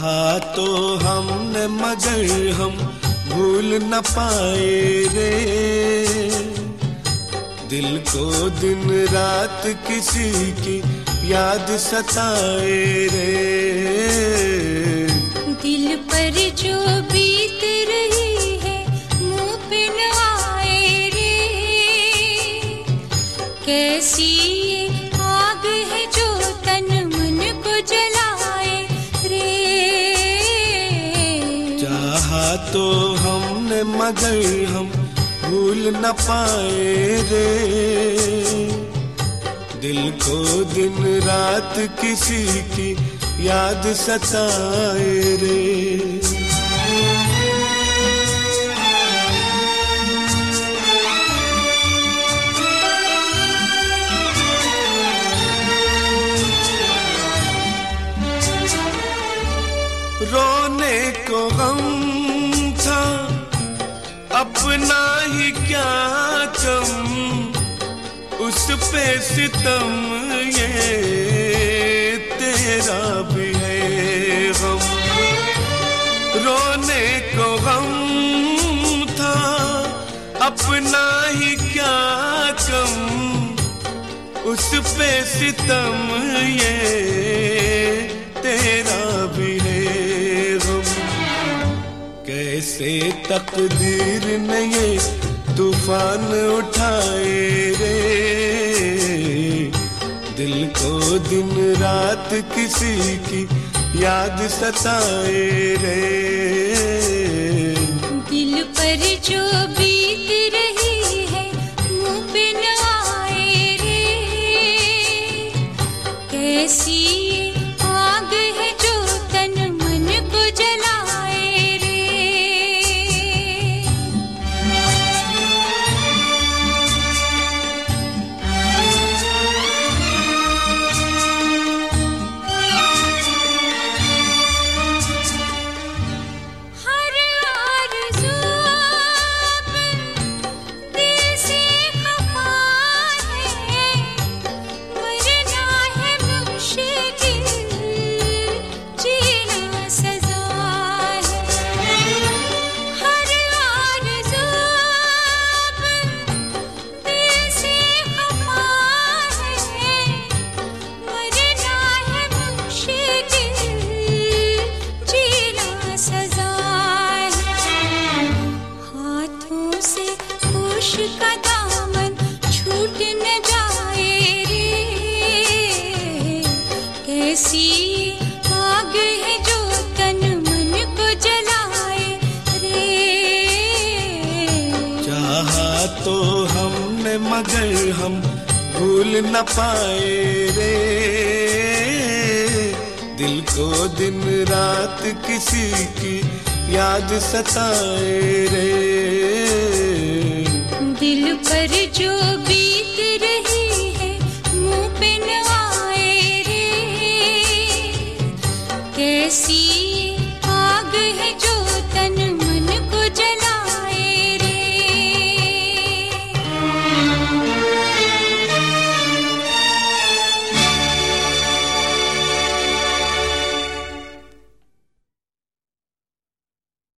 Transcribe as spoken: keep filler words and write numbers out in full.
चाहा तो हमने मगर हम भूल न पाए रे, दिल को दिन रात किसी की याद सताए रे। दिल पर जो बीत रही है मुंह पे न आए रे, कैसी ये आग है जो तन मन को जलाए रे। चाहा तो हमने मगर हम भूल न पाए रे, दिल को दिन रात किसी की याद सताए रे। रोने को गम था अपना ही क्या कम, उस पे सितम ये तेरा भी है गम। रोने को गम था अपना ही क्या कम, उस पे सितम ये तेरा भी है गम। कैसे तकदीर ने ये तूफान उठाए रे, दिल को दिन रात किसी की याद सताए रे। दिल पर जो बीत रही है मुंह पे न आए रे, कैसी आग है जो तन मन को जलाए रे। का दामन छूट न जाए रे, कैसी आग है जो तन मन को जलाए रे। चाहा तो हमने मगर हम भूल न पाए रे, दिल को दिन रात किसी की याद सताए रे। दिल पर जो भी